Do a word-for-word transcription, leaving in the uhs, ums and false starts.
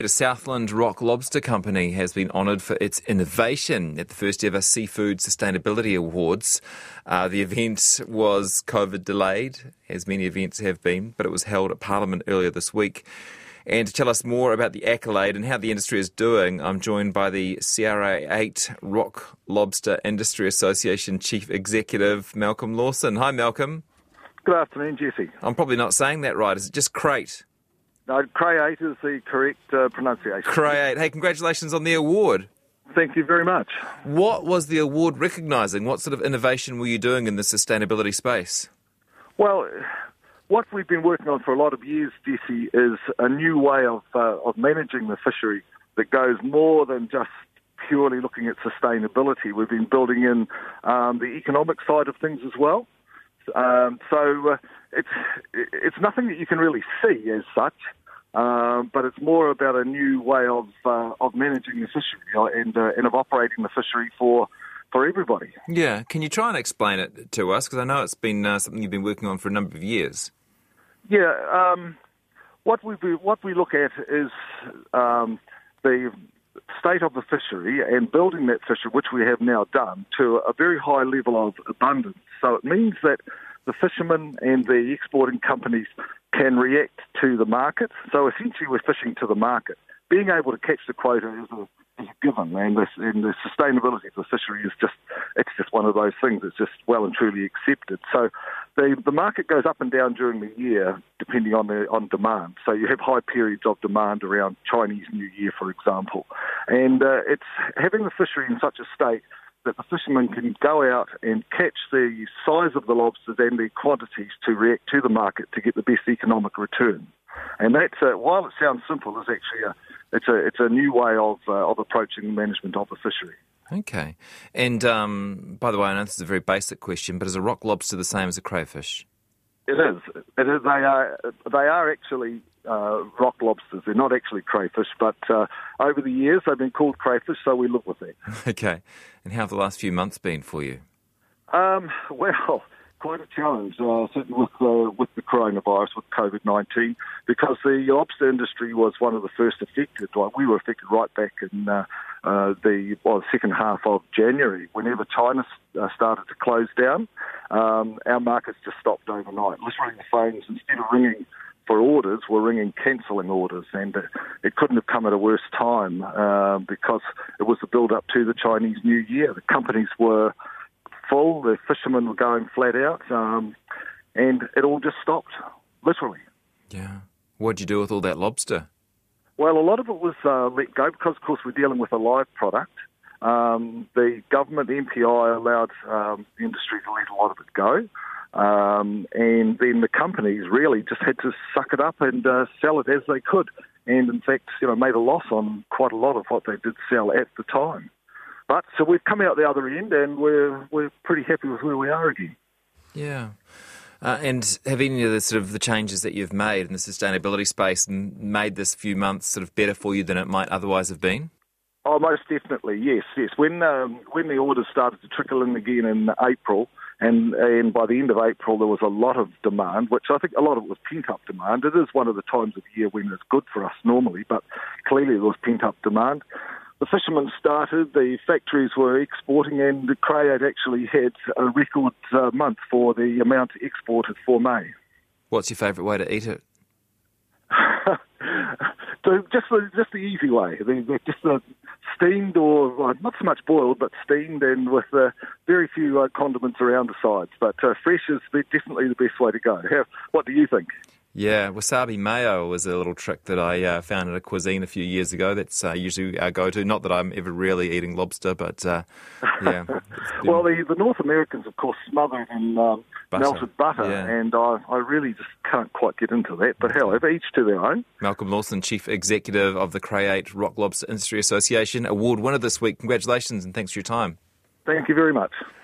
The Southland Rock Lobster Company has been honoured for its innovation at the first ever Seafood Sustainability Awards. Uh, the event was COVID delayed, as many events have been, but it was held at Parliament earlier this week. And to tell us more about the accolade and how the industry is doing, I'm joined by the C R A eight Rock Lobster Industry Association Chief Executive, Malcolm Lawson. Hi, Malcolm. Good afternoon, Jesse. I'm probably not saying that right. Is it just crate? No, Cray eight is the correct uh, pronunciation. Cray eight. Hey, congratulations on the award. Thank you very much. What was the award recognising? What sort of innovation were you doing in the sustainability space? Well, what we've been working on for a lot of years, Jesse, is a new way of uh, of managing the fishery that goes more than just purely looking at sustainability. We've been building in um, the economic side of things as well. Um, so uh, it's it's nothing that you can really see as such, um, but it's more about a new way of uh, of managing the fishery and uh, and of operating the fishery for for everybody. Yeah, can you try and explain it to us? Because I know it's been uh, something you've been working on for a number of years. Yeah, um, what we what we look at is um, the state of the fishery and building that fishery, which we have now done, to a very high level of abundance. So it means that the fishermen and the exporting companies can react to the market. So essentially we're fishing to the market. Being able to catch the quota is a, is a given, and, this, and the sustainability of the fishery is just, it's just one of those things that's just well and truly accepted. So the, the market goes up and down during the year depending on the on demand. So you have high periods of demand around Chinese New Year, for example. And uh, it's having the fishery in such a state that the fishermen can go out and catch the size of the lobsters and the quantities to react to the market to get the best economic return. And that's, uh, while it sounds simple, is actually a it's a it's a new way of uh, of approaching the management of the fishery. Okay. And um, by the way, I know this is a very basic question, but is a rock lobster the same as a crayfish? It is. It is. They are. They are actually uh, rock lobsters. They're not actually crayfish, but uh, over the years they've been called crayfish, so we live with that. Okay. And how have the last few months been for you? Um, well, quite a challenge, uh, certainly with uh, with the coronavirus, with COVID nineteen, because the lobster industry was one of the first affected. Like, we were affected right back in uh, uh, the well, second half of January, whenever China uh, started to close down. Um, our markets just stopped overnight. Literally, the phones, instead of ringing for orders, were ringing cancelling orders, and it, it couldn't have come at a worse time uh, because it was the build-up to the Chinese New Year. The companies were full, the fishermen were going flat out, um, and it all just stopped, literally. Yeah. What did you do with all that lobster? Well, a lot of it was uh, let go because, of course, we're dealing with a live product. Um, the government, the M P I, allowed um, the industry to let a lot of it go. Um, and then the companies really just had to suck it up and uh, sell it as they could. And, in fact, you know, made a loss on quite a lot of what they did sell at the time. But so we've come out the other end, and we're we're pretty happy with where we are again. Yeah. Uh, and have any of the sort of the changes that you've made in the sustainability space made this few months sort of better for you than it might otherwise have been? Oh, most definitely, yes, yes. When um, when the orders started to trickle in again in April, and and by the end of April there was a lot of demand, which I think a lot of it was pent-up demand. It is one of the times of year when it's good for us normally, but clearly there was pent-up demand. The fishermen started, the factories were exporting, and the Cray eight actually had a record uh, month for the amount exported for May. What's your favourite way to eat it? So just the just the easy way, the, the, just the steamed or uh, not so much boiled, but steamed, and with uh, very few uh, condiments around the sides. But uh, fresh is definitely the best way to go. How, what do you think? Yeah, wasabi mayo was a little trick that I uh, found in a cuisine a few years ago. That's uh, usually our go-to. Not that I'm ever really eating lobster, but uh, yeah. Well, the, the North Americans, of course, smother it in um, butter. melted butter, yeah. and I, I really just can't quite get into that. But however, each to their own. Malcolm Lawson, Chief Executive of the Cray eight Rock Lobster Industry Association, award winner this week. Congratulations and thanks for your time. Thank you very much.